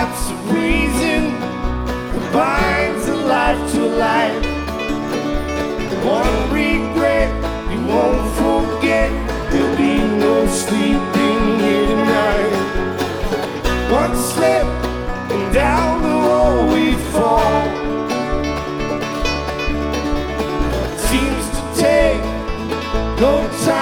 heart's a reason that binds a life to life. One regret you won't forget. There'll be no sleeping here tonight. One slip and down the road we fall. Seems to take no time